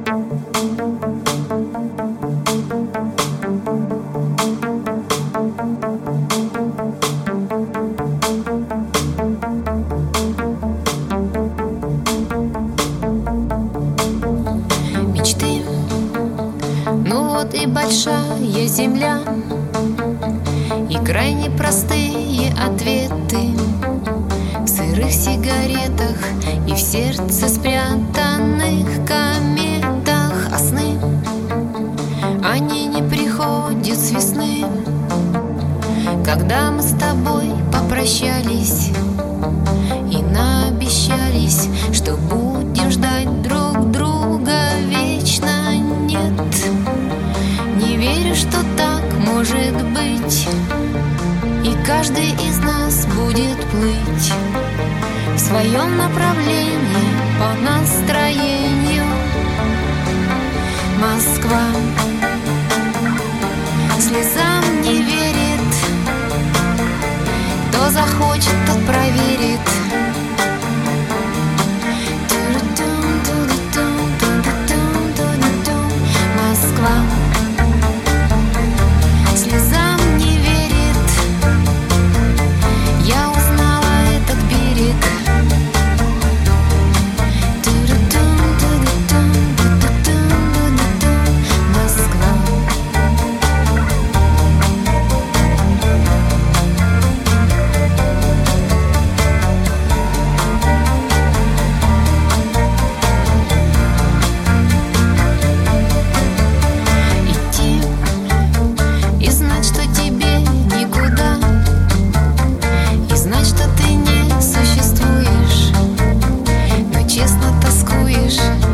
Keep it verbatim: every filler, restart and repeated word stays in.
Мечты, ну вот и большая земля, и крайне простые ответы в сырых сигаретах и в сердце спрятанных кометах. А сны, они не приходят с весны, когда мы с тобой попрощались и наобещались, что будем ждать друг друга вечно. Нет, не верю, что так может быть, и каждый из нас будет плыть в своем направлении по настроению. Москва слезам не верит, кто захочет, тот проверит. Москва слезам не верит, я узнала этот берег. Москва. Идти и знать, что тебе никуда, и знать, что ты не существуешь, но честно тоскуешь.